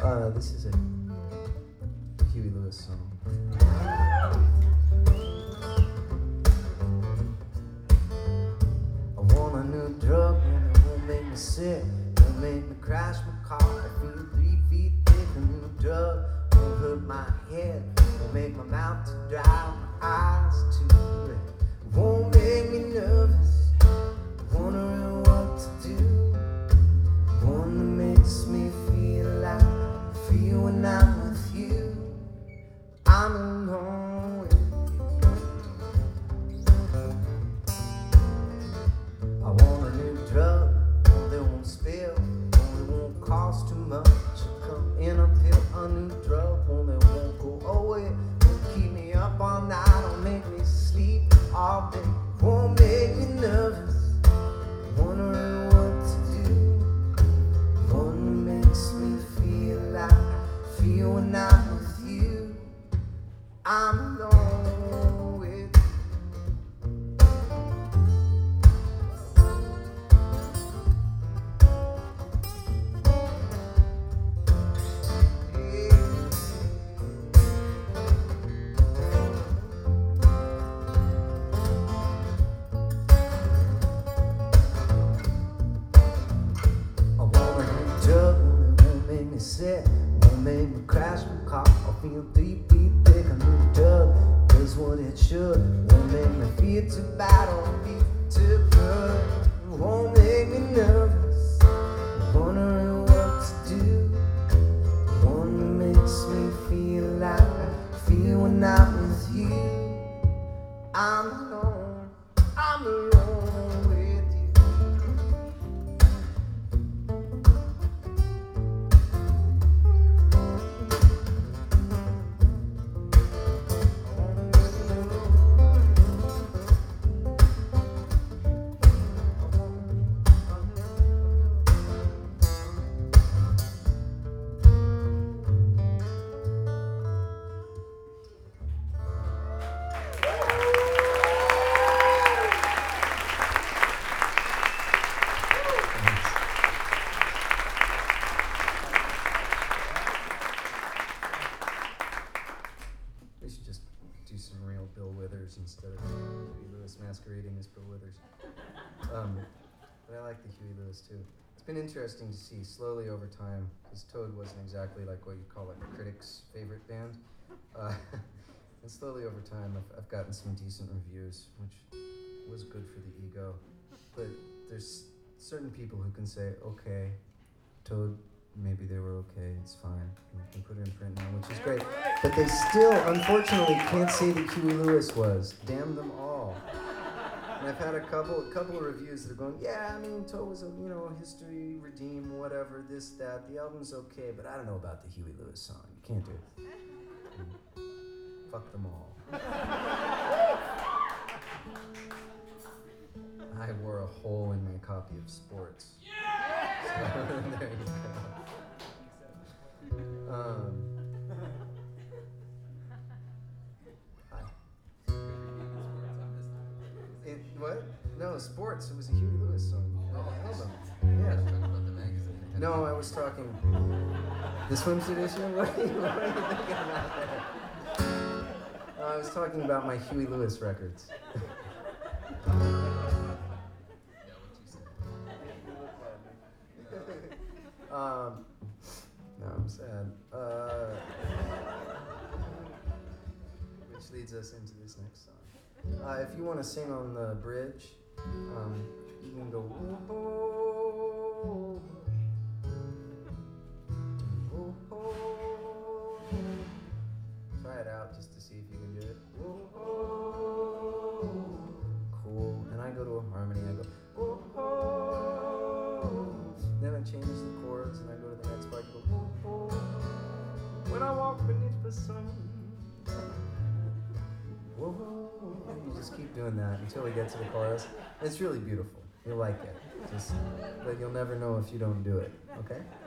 This is a Huey Lewis song. I want a new drug and it won't make me sick. Won't make me crash my car. I feel 3 feet thick. A new drug won't hurt my head. Won't make my mouth too dry, my eyes too red. Won't make me nervous, wondering what to do. One that makes me feel like I feel when I'm with you. I'm alone with you. I want a new drug, one that won't spill, one that won't cost too much. Come in a pill, a new drug, one that won't go away. Won't keep me up all night, don't make me sleep all day. Won't make me nervous, wondering what to do. One that makes me feel like I feel when I'm with you. I'm alone with you. Sick, won't make me crash my car. I'll feel 3 feet thick. A new drug does what it should. Won't make me feel too bad or feel too good. Won't make me nervous, wondering what to do. One that makes me feel like I feel when I'm with you. I'm alone with you. Instead of Huey Lewis masquerading as Bill Withers. But I like the Huey Lewis too. It's been interesting to see slowly over time, because Toad wasn't exactly like what you'd call like a critic's favorite band. And slowly over time I've gotten some decent reviews, which was good for the ego. But there's certain people who can say, okay, Toad, maybe they were okay, it's fine. You can put it in print now, which is great. But they still, unfortunately, can't say that Huey Lewis was. Damn them all. And I've had a couple of reviews that are going, yeah, I mean, Toad was a, history, redeem, whatever, this, that. The album's okay, but I don't know about the Huey Lewis song. You can't do it. Fuck them all. I wore a hole in my copy of Sports. Yeah! So, there you go. What? No, Sports. It was a Huey Lewis song. Album. Yeah. No, I was talking. The swimsuit issue? What are you thinking about there? I was talking about my Huey Lewis records. No, I'm sad. Which leads us into this next song. If you want to sing on the bridge, you can go. Oh, oh, oh. Try it out just to see if you can do it. Oh, cool. And I go to a harmony. I go. Oh. Then I change the chords and I go to the next part. I go. Oh. When I walk beneath the sun. Whoa. You just keep doing that until we get to the chorus. It's really beautiful. You'll like it. But you'll never know if you don't do it. Okay?